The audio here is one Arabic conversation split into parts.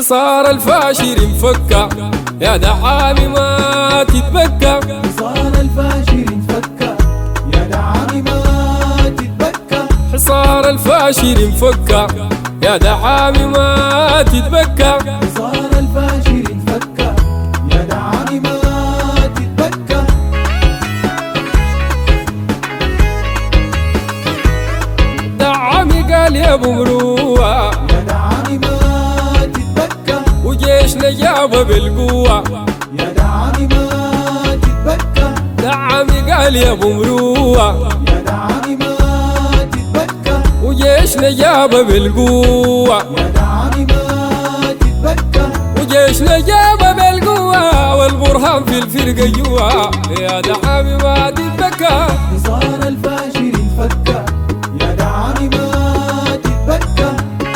حصار الفاشر مفكة يا دعامي ما تتبكى. حصار الفاشر مفكة يا دعامي ما تتبكى. حصار الفاشر مفكة يا دعامي ما تتبكى. حصار الفاشر مفكة يا دعامي ما تتبكى. دعامي قال يا ابو مروة يا دعامي ما تتبكى. وجيشنا جابه بالقوة يا دعامي ما تتبكى. دعامي قال يا ابو مروة يا دعامي ما تتبكى. وجيشنا جابه بالقوة. يا دعامي ما تتبكى. وجيشنا جابه بالقوة والبرهان في الفرقة جوا يا دعامي ما تتبكى. حصار الفاشر مفكة يا دعامي ما تتبكى.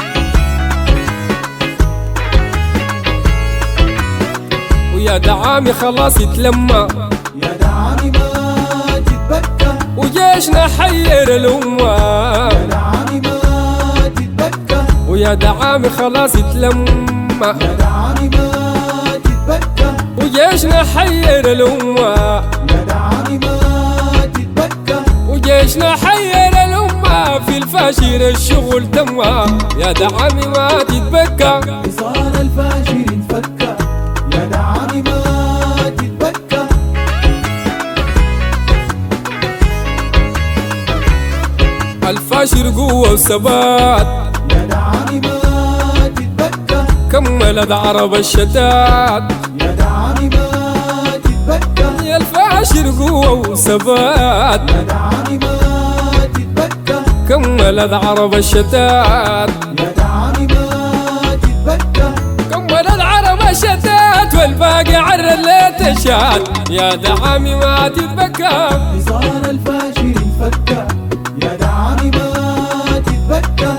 ويا دعامي خلاص اتلمى يا دعامي ما تتبكى. وجيشنا حير الأمة. يا دعامي ما تتبكى. ويا دعامي خلاص اتلمى يا دعامي ما تتبكى. وجيشنا حير الأمة. يا دعامي ما تتبكى. وجيشنا حير الأمة في الفاشر الشغل تمه يا دعامي ما تتبكى. حصار الفاشر مفكة يا دعامي ما تتبكى. الفاشر قوة وثبات يا دعامي ما تتبكى. كملت عرب الشتات. يا دعامي ما تتبكى. يا الفاشر قوة وثبات يا دعامي ما تتبكى. كملت عرب الشتات. يا دعامي ما تتبكى. كملت عرب الشتات والباقي عر اللي تشات يا دعامي ما تتبكى. حصار الفاشر مفكة يا دعامي ما تتبكى.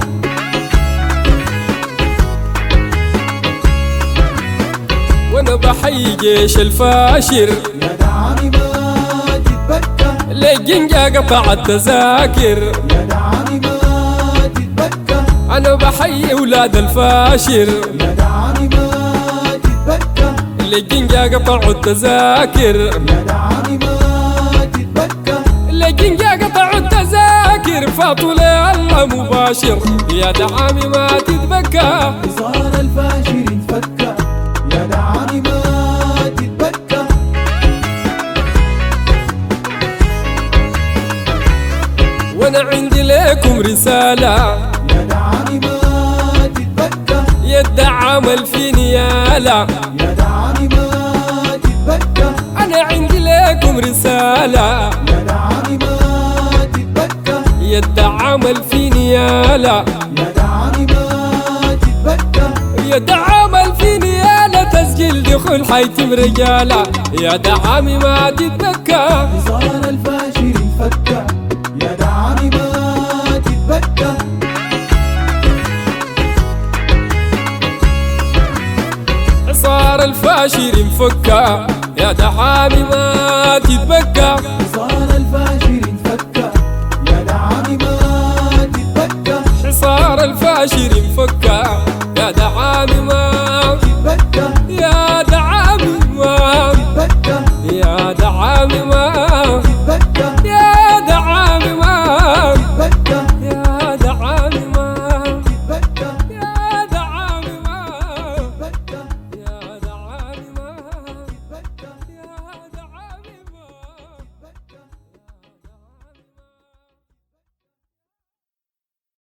وانا بحيي جيش الفاشر يا دعامي ما تتبكى. للجنجة قطع التذاكر. يا دعامي ما تتبكى. انا بحيي اولاد الفاشر يا دعامي ما تتبكى. للجنجة قطعوا التذاكر. يا دعامي ما تتبكى. للجنجة قطعوا التذاكر فاطوا الله مباشر يا دعامي ما تتبكى. حصار الفاشر مفكة يا دعامي ما تتبكى. وانا عندي لكم رسالة يا دعامي ما تتبكى. يا الدعم الفي نيالة. يا دعامي ما تتبكى. انا عندي لكم رسالة يا دعامي ما تتبكى. يا الدعم الفي نيالة. يا دعامي ما تتبكى. يا دعم الفي نيالة تسجيل دخول حيتم رجالة يا دعامي ما تتبكى. حصار الفاشر مفكة يا دعامي ما تتبكى. حصار الفاشر مفكة يا دعامي ما تتبكى. حصار